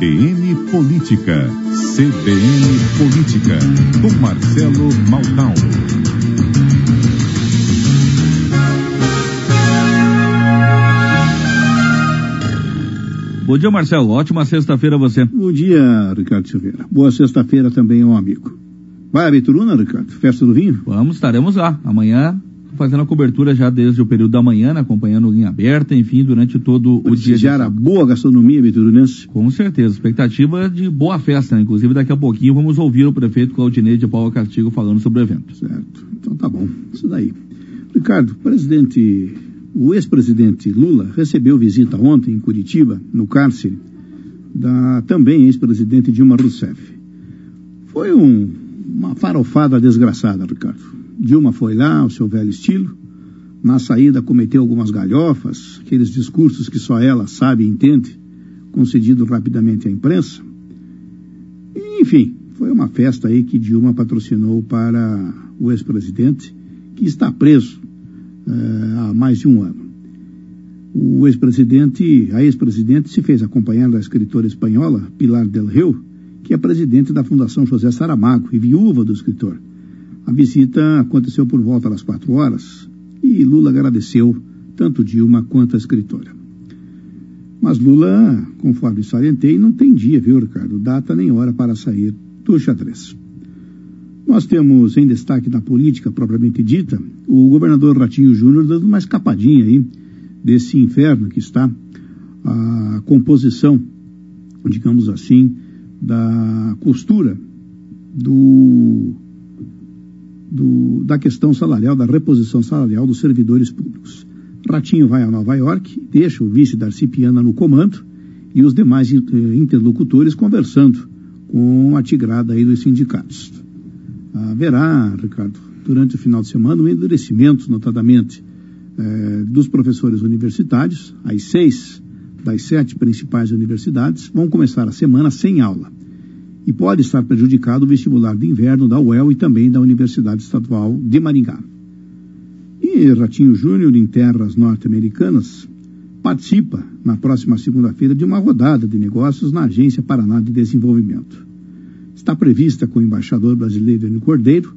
CBN Política. CBN Política, com Marcelo Maltão. Bom dia, Marcelo. Ótima sexta-feira a você. Bom dia, Ricardo Silveira. Boa sexta-feira também ao amigo. Vai a Bituruna, Ricardo? Festa do vinho? Vamos, estaremos lá. Amanhã, fazendo a cobertura já desde o período da manhã, né, acompanhando linha aberta, enfim, durante todo o dia. Já era boa gastronomia biturunense? Com certeza. Expectativa de boa festa, né? Inclusive, daqui a pouquinho vamos ouvir o prefeito Claudinei de Paula Castilho falando sobre o evento. Certo. Então tá bom. Isso daí. Ricardo, o ex-presidente Lula recebeu visita ontem em Curitiba, no cárcere, da também ex-presidente Dilma Rousseff. Foi uma farofada desgraçada, Ricardo. Dilma foi lá, ao seu velho estilo, na saída cometeu algumas galhofas, aqueles discursos que só ela sabe e entende, concedido rapidamente à imprensa. E, enfim, foi uma festa aí que Dilma patrocinou para o ex-presidente, que está preso há mais de um ano. A ex-presidente se fez acompanhar da escritora espanhola Pilar del Rio, que é presidente da Fundação José Saramago e viúva do escritor. A visita aconteceu por volta das 4 horas e Lula agradeceu tanto Dilma quanto a escritora. Mas Lula, conforme salientei, não tem dia, viu, Ricardo? Data nem hora para sair do xadrez. Nós temos em destaque na política propriamente dita o governador Ratinho Júnior dando uma escapadinha aí desse inferno que está a composição, digamos assim, da costura da questão salarial, da reposição salarial dos servidores públicos. Ratinho vai a Nova York, deixa o vice Darcy Piana no comando e os demais interlocutores conversando com a tigrada aí dos sindicatos. Haverá, Ricardo, durante o final de semana, um endurecimento, notadamente, dos professores universitários. As 6 das 7 principais universidades vão começar a semana sem aula. E pode estar prejudicado o vestibular de inverno da UEL e também da Universidade Estadual de Maringá. E Ratinho Júnior, em terras norte-americanas, participa, na próxima segunda-feira, de uma rodada de negócios na Agência Paraná de Desenvolvimento. Está prevista com o embaixador brasileiro Enio Cordeiro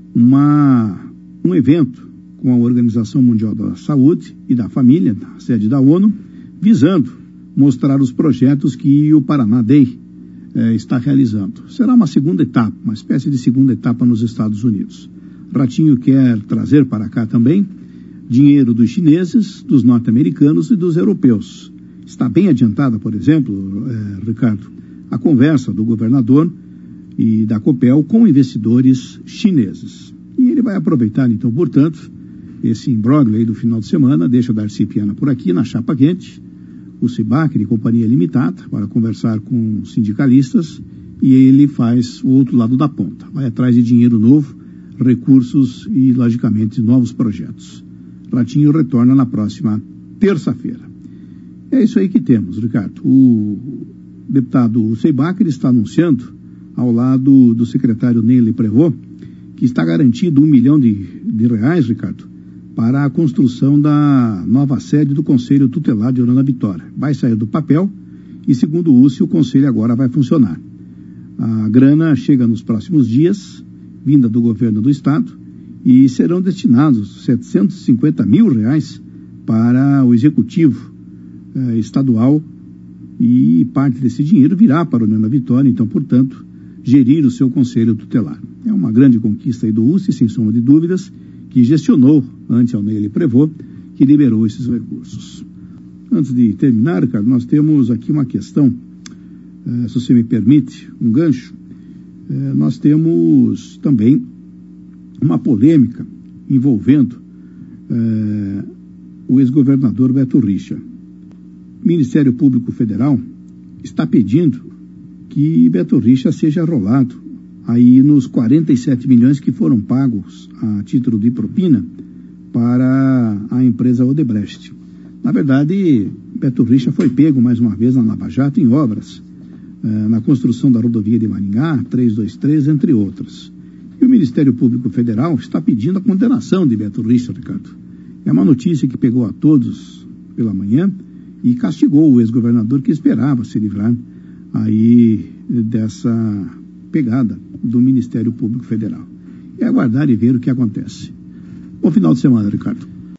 um evento com a Organização Mundial da Saúde e da Família, na sede da ONU, visando mostrar os projetos que o Paraná Day está realizando. Será uma segunda etapa, uma espécie de segunda etapa nos Estados Unidos. Ratinho quer trazer para cá também dinheiro dos chineses, dos norte-americanos e dos europeus. Está bem adiantada, por exemplo, Ricardo, a conversa do governador e da Copel com investidores chineses. E ele vai aproveitar, então, portanto, esse imbróglio aí do final de semana, deixa o Darcy Piana por aqui, na chapa quente, o Cibac de Companhia Limitada, para conversar com sindicalistas, e ele faz o outro lado da ponta. Vai atrás de dinheiro novo, recursos e, logicamente, novos projetos. Ratinho retorna na próxima terça-feira. É isso aí que temos, Ricardo. O deputado Cibac está anunciando, ao lado do secretário Neely Prevot, que está garantido R$1 milhão de reais, Ricardo, para a construção da nova sede do Conselho Tutelar de Orana Vitória. Vai sair do papel e, segundo o UCE, o Conselho agora vai funcionar. A grana chega nos próximos dias, vinda do governo do Estado, e serão destinados R$750 mil para o Executivo Estadual, e parte desse dinheiro virá para a Orana Vitória, então, portanto, gerir o seu Conselho Tutelar. É uma grande conquista aí do UCE, sem sombra de dúvidas, que gestionou ante ao Neely Prevot, que liberou esses recursos. Antes de terminar, Ricardo, nós temos aqui uma questão, se você me permite, um gancho. Nós temos também uma polêmica envolvendo o ex-governador Beto Richa. O Ministério Público Federal está pedindo que Beto Richa seja rolado aí nos 47 milhões que foram pagos a título de propina para a empresa Odebrecht. Na verdade, Beto Richa foi pego mais uma vez na Lava Jato em obras, na construção da rodovia de Maringá, 323, entre outras. E o Ministério Público Federal está pedindo a condenação de Beto Richa, Ricardo. É uma notícia que pegou a todos pela manhã e castigou o ex-governador que esperava se livrar aí dessa pegada do Ministério Público Federal. É aguardar e ver o que acontece. Bom final de semana, Ricardo.